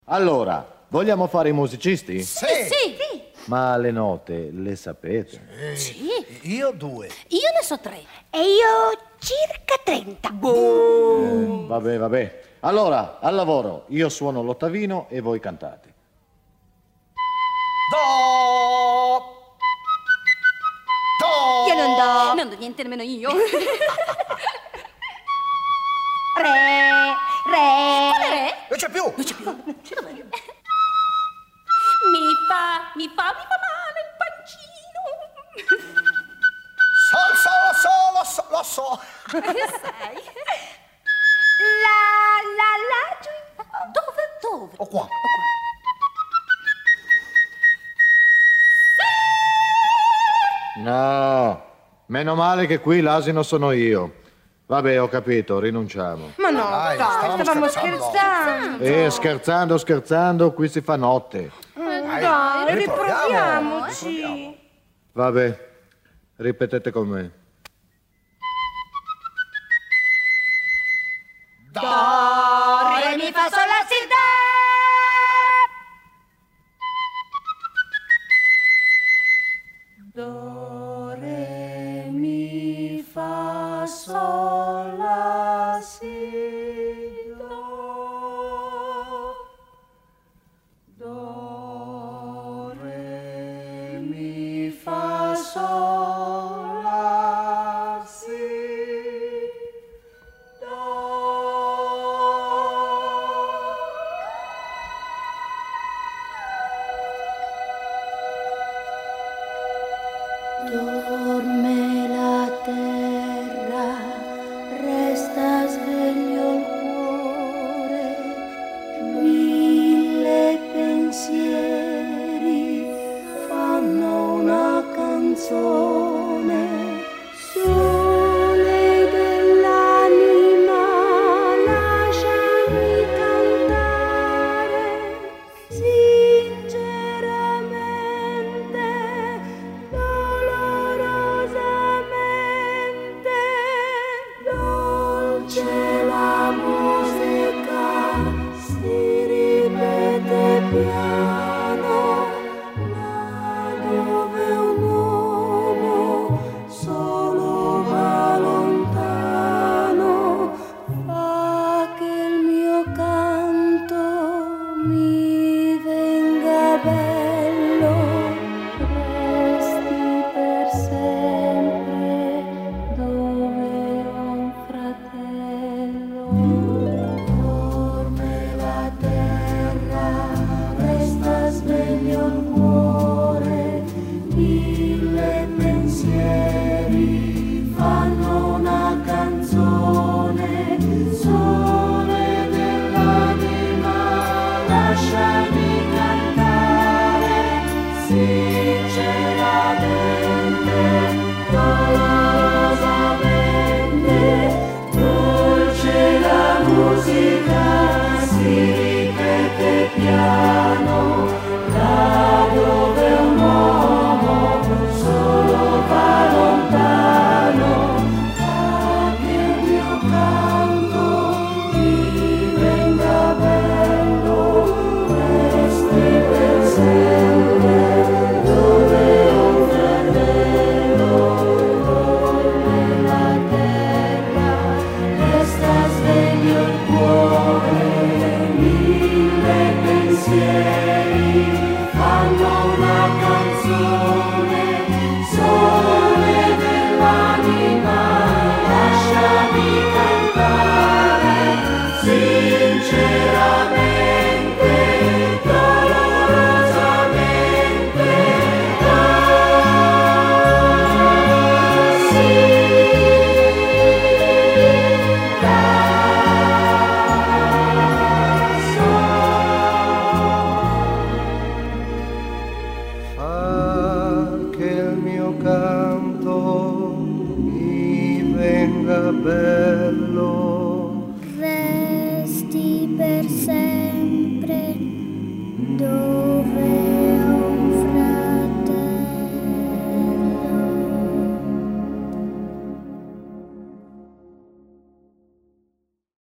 Allora, vogliamo fare i musicisti? Sì. Ma le note le sapete? Sì. Io 2. Io ne so 3. E io circa 30. Vabbè. Allora, al lavoro. Io suono l'ottavino e voi cantate. Do. Io non do niente nemmeno io. Re. Quale re? Non c'è più. Mi fa male il pancino. Lo so. Che sei? La giù in fondo. Dove? O qua. No, meno male che qui l'asino sono io. Vabbè, ho capito, rinunciamo. Ma no, Dai, dai, stavamo scherzando. Scherzando, qui si fa notte. Dai, riproviamoci. Vabbè, ripetete con me. Do, re, mi, fa, sol, la, si, do. Do, re, mi, fa, sol, la, si, do. Do, re, mi, fa, sol, la, si, do. Dorme la terra, resta sveglio il cuore, mille pensieri fanno una canzone. Sole dell'anima, lasciami cantare sinceramente, dolorosamente. Dolce la musica, si ripete piano, là dove un uomo solo va lontano, fa che il mio canto mi venga bello, resti per sempre dove ho un fratello. Dorme la terra, resta sveglio il cuore, mille pensieri fanno una canzone. Sole dell'anima, lasciami cantare sinceramente, dolorosamente. Dolce la musica, si ripete piano, là dove un uomo solo va lontano, fa che il mio canto mi venga bello, resti per sempre dove ho un fratello. Dorme la terra, resta sveglio il cuore, mille pensieri fanno una canzone. Sole dell'anima, lasciami cantare sinceramente, dolorosamente. Fa che il mio canto mi venga bello, resti per sempre dove